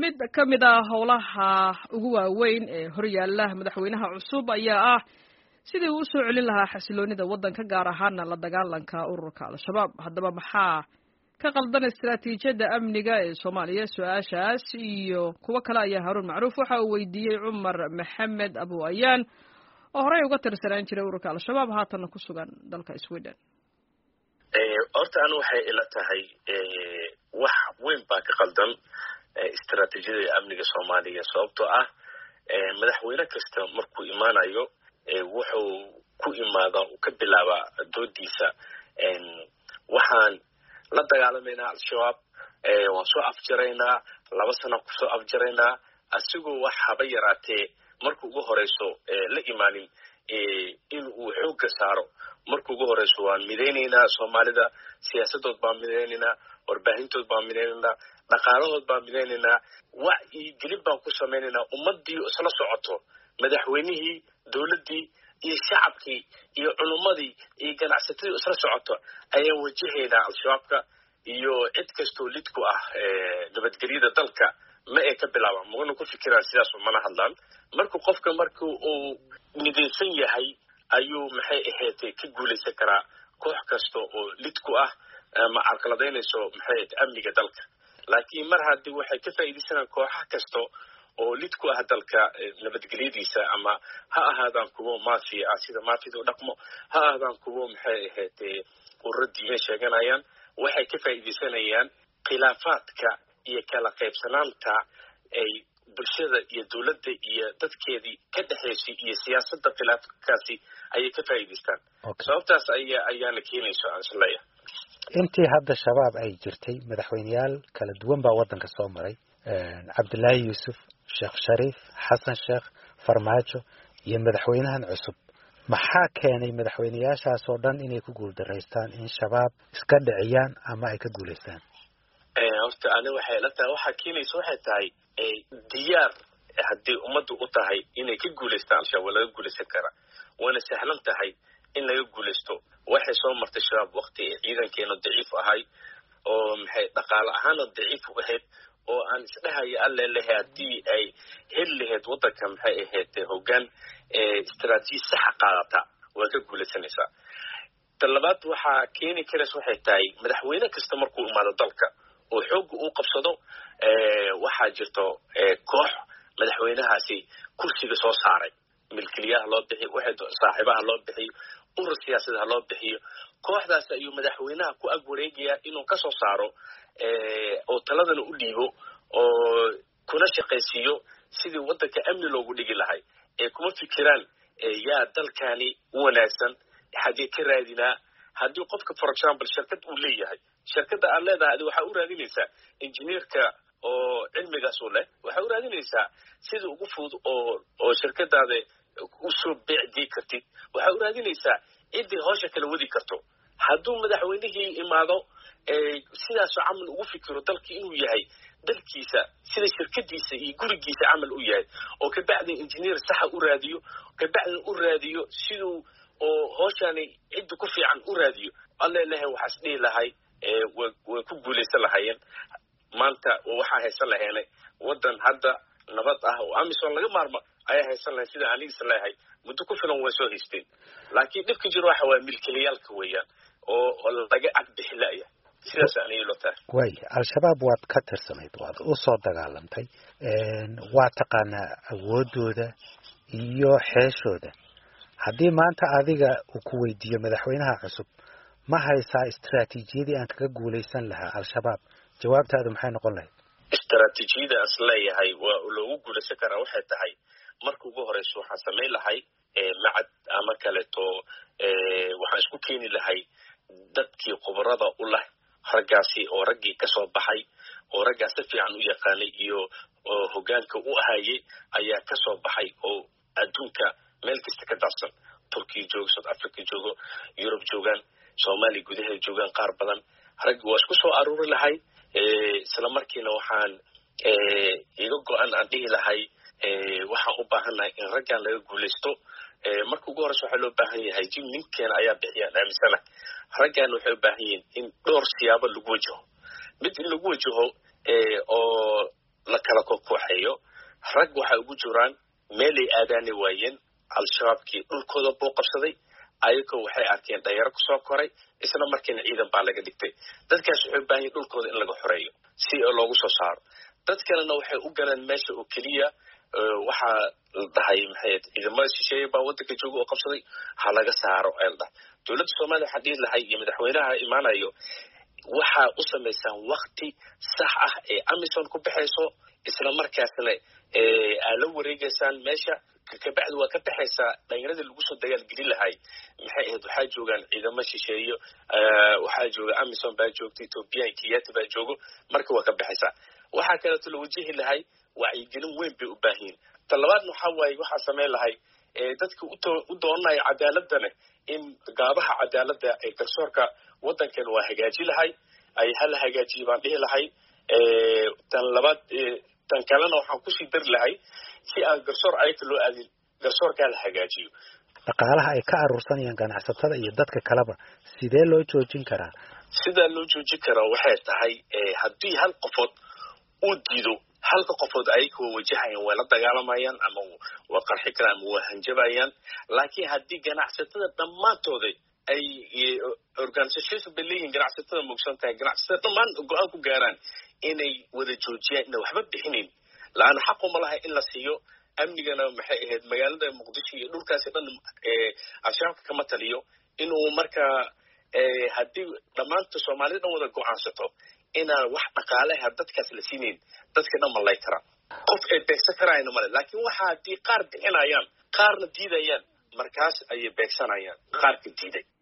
mid ka mid ah howlaha ugu waaweyn ee horyaala madaxweynaha cusub ayaa ah sidii uu soo celin lahaa xasiloonida waddanka gaar ahaana la dagaalanka ururka al-shabaab. haddaba maxaa ka qaldan istiraatiijiyadda amniga ee Soomaaliya? su-aashaas iyo kuwo kale ayaa Haruun Macruuf waxa uu weydiiyey Cumar Maxamed Abu Ayaan oo horey uga tirsanaan jiray ururka al-shabaab haatan ku sugan dalka Sweden. horta anu waxay ila tahay wax weyn baa ka qaldan istiraatiijiyadda amniga Soomaaliya sababtoo ah madaxweyne kasta markuu imaanayo wuxuu ku imaadaa uu ka bilaabaa doodiisa waxaan la dagaalamayna al-shabaab waan soo afjaraynaa 2 sano ku soo afjaraynaa asigoo wax haba yaraatee markuu ugu horeyso la imaanin in uu xoogga saaro markuu ugu horeyso waan midaynaynaa Soomaalida siyaasadood baan midaynaynaa warbaahintood baan midaynaynaa dhaqaalahood baan midaynaynaa wacyi gelin baan ku samaynaynaa ummadii isla socoto madaxweynihii dawladdii iyo shacabkii iyo culumadii iyo ganacsatadii isla socoto ayaan wajahaynaa al-shabaabka iyo cid kastoo lid ku ah nabadgelyada dalka ma ay ka bilaabaan magana ku fikiraan sidaas mana hadlaan markuu qofka markuu uu midaysan yahay ayuu maxay ahayd ka guulaysan karaa koox kasta oo lid ku ah ma carqaladaynayso maxay amniga dalka laakiin mar haddii waxay ka faa'iideysanayaan kooxaha kasta oo lid ku ah dalka nabadgelyadiisa ama ha ahaadaan kuwo maafiya ah sida maafida u dhaqmo ha ahaadaan kuwo maxay ahayd ururadiina sheeganayaan waxay ka faa'iideysanayaan khilaafaadka iyo kala qaybsanaanta ay bulshada iyo dawladda iyo dadkeedii ka dhaxaysay iyo siyaasadda khilaafkaasi ayay ka faa'iideystaan sababtaas ayaana keenayso aan isleeyahay intii hadda shabaab ay jirtay madaxweynayaal kala duwan baa waddanka soo maray Cabdullaahi Yuusuf Sheekh Shariif Xasan Sheekh Farmaajo iyo madaxweynahan cusub maxaa keenay madaxweynayaashaas oo dhan inay ku guuldareystaan in shabaab iska dhiciyaan ama ay ka guuleystaan horta ani waxay la tahay waxa keenaysa waxay tahay diyaar haddii ummaddu u tahay inay ka guuleystaan al-shabaab laga guuleysan kara waana sahlan tahay in laga guuleysto waxay soo martay shabaab waqti ciidankeena daciif ahay oo maxay dhaqaale ahaana daciif u ahayd oo aan isdhahayo alle lehe haddii ay heli lahayd waddanka maxay ahayd hoggaan istiraatiiji saxa qaadata waa ka guuleysanaysaa talabaad waxaa keeni karaysa waxay tahay madaxweyne kasta markuu imaado dalka oo xoogga uu qabsado waxaa jirto koox madaxweynahaasi kursiga soo saaray milkiilaha loo bixiyo saaxiibaha loo bixiyo urur siyaasadaha loo bixiyo kooxdaas ayuu madaxweynaha ku ag wareegayaa inuu ka soo saaro oo taladana u dhiibo oo kuna shaqaysiiyo sidii waddanka amni loogu dhigi lahay kuma fikiraan yaa dalkani u wanaagsan xagee ka raadinaa haddii qofka for example shirkad uu leeyahay shirkadda aad leedahay adi waxaa u raadinaysaa injineerka oo cilmigaas u leh waxaa u raadinaysaa sida ugu fudud oo shirkadaada usoo beecdii kartid waxaa u raadinaysaa ciddii hawsha kala wadi karto hadduu madaxweynihii imaado sidaasoo camal ugu fikiro dalkii inuu yahay dalkiisa sida shirkadiisa iyo gurigiisa camal u yahay oo kabacdin injineer saxa u raadiyo kabacdin u raadiyo siduu oo hawshani cidda ku fiican u raadiyo alle lehe waxaas dhihi lahay way ku guulaysan lahaayeen maanta waxaa haysan laheene waddan hadda nabad ah oo amisom laga maarmo ayaa haysan lahayn sida anigiisa leeyahay muddo ku filan way soo haysteen laakiin dhibka jiro waxa waa milkiilayaalka weeyaan oo laga agbixi la'ya sidaas aniga loo tahay way al-shabaab waad ka tirsanayd waad u soo dagaalantay waa taqaanaa awoodooda iyo xeeshooda haddii maanta adiga uu ku weydiiyo madaxweynaha cusub ma haysaa istiraatiijiyadii aan kaga guulaysan lahaa al-shabaab jawaabtaadu maxay noqon lahayd istiraatiijiyada as leeyahay waa loogu guulaysan karaa waxay tahay marka ugu horeyso waxaan samayn lahay macad ama kaleeto waxaan isku keeni lahay dadkii khubarada u leh raggaasi oo raggii ka soo baxay oo raggaas si fiican u yaqaanay iyo hoggaanka u ahayay ayaa ka soo baxay oo adduunka meel kasta ka daadsan turkiya joogo South Africa joogo Europe joogaan Soomaaliya gudaheeda joogaan qaar badan raggi waa isku soo aruuri lahay isla markiina waxaan iga go'an aan dhihi lahay waxaan u baahannahay in raggan laga guulaysto marka ugu horeysa waxaa loo baahan yahay jim ninkeena ayaa bixiyaan aaminsana raggan waxay u baahan yihiin in dhowr siyaabo lagu wajaho mid in lagu wajaho oo la kala kooxeeyo rag waxa ugu jiraan meelay aadaani waayeen al-shabaabkii dhulkooda buu qabsaday ayagoo waxay arkeen dhalinyaro kusoo koray isla markiina ciidan baa laga dhigtay dadkaas waxay u baahan yihiin dhulkooda in laga xoreeyo si loogu soo saaro dad kalena waxay u galeen meesha oo keliya waxaa la dhahay maxay ciidamada shisheeye baa waddanka jooga oo qabsaday ha laga saaro eelda dowladda Soomaaliya waxaa dhihi lahay iyo madaxweynaha imaanayo waxaa u samaysaan waqti sax ah ee Amisom ku baxayso isla markaasna aad la wareegaysaan meesha kabacdi waa ka baxaysaa dhalinyarada lagu soo dagaal gelin lahay maxay ahayd waxaa joogaan ciidamo shisheeye waxaa jooga Amisom baa joogta Ethiopia Kiyati baa joogo marka waa ka baxaysaa waxaa kale oo la wajihi lahay wacyigelin weyn bay u baahan yihiin talabaadna waxaa waaye waxaa sameyn lahay dadka u doonaya cadaaladana in gaabaha cadaaladda ee garsoorka waddankan waa hagaaji lahay ay hal hagaajiyo baan dhihi lahay tan labaad tan kalena waxaan kusii dari lahay si aan garsoor ayaka loo aadin garsoorkaa la hagaajiyo dhaqaalaha ay ka aruursanayaan ganacsatada iyo dadka kaleba sidee loo joojin karaa sida loo joojin karaa waxay tahay haddii hal qofood uu diido halka qofood ayaka waa wajahayaan waa la dagaalamayaan ama waa qarxi karaan ama waa hanjabayaan laakiin haddii ganacsatada dhammaantooda ay organisations bay leeyihiin ganacsatada mugsan tahay ganacsatada dhammaan go-aan ku gaaraan inay wada joojiyaan inay waxba bixinin laana xaqu ma laha in la siiyo amnigana maxay ahayd magaalada muqdisho iyo dhulkaasi dhan al-shabaabka kama taliyo inuu markaa haddii dhammaanta soomaalida dhan wada go-aansato inaan wax dhaqaale ah dadkaas la siinayn dadka dhan malay kara qof ay beegsan karayna male laakiin waxa haddii qaar bixinayaan qaarna diidayaan markaas ayay beegsanayaan qaarka diiday